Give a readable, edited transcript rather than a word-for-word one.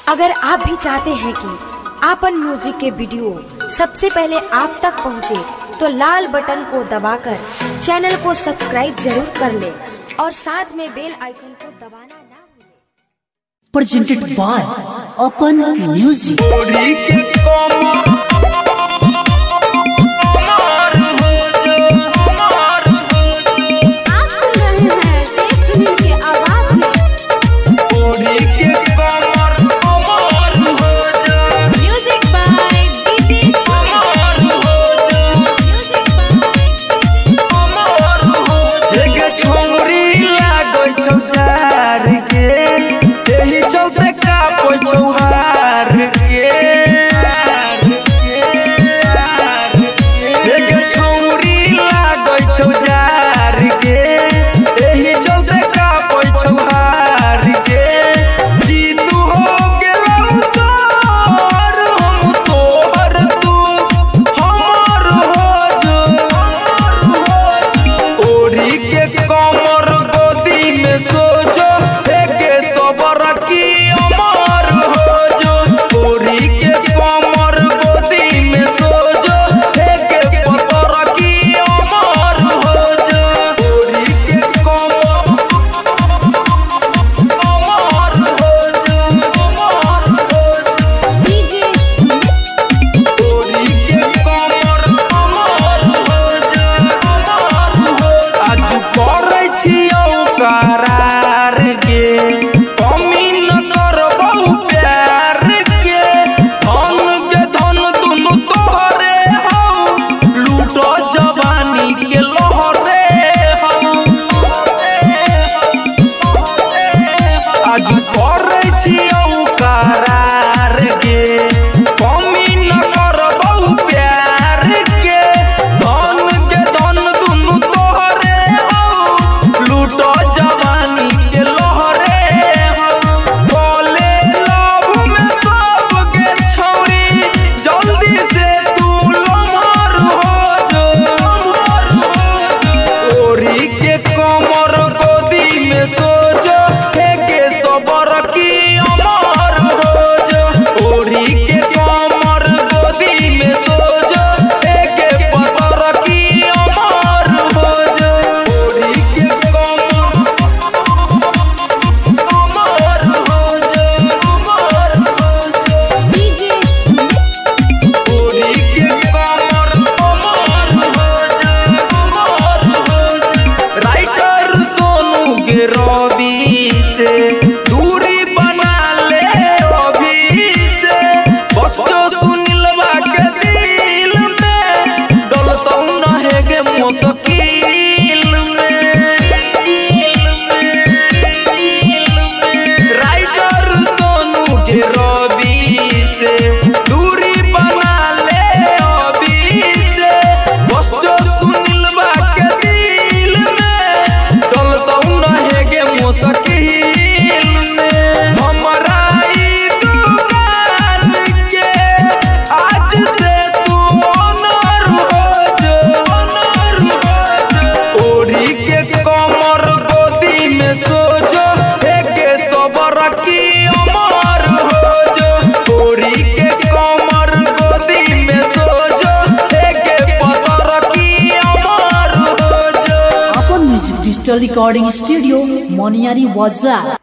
अगर आप भी चाहते हैं कि आपन म्यूजिक के वीडियो सबसे पहले आप तक पहुंचे, तो लाल बटन को दबाकर चैनल को सब्सक्राइब जरूर कर ले और साथ में बेल आइकन को दबाना ना भूलें। प्रेजेंटेड बाय अपन म्यूजिक। डिजिटल रिकॉर्डिंग स्टूडियो मोनियारी वाजा।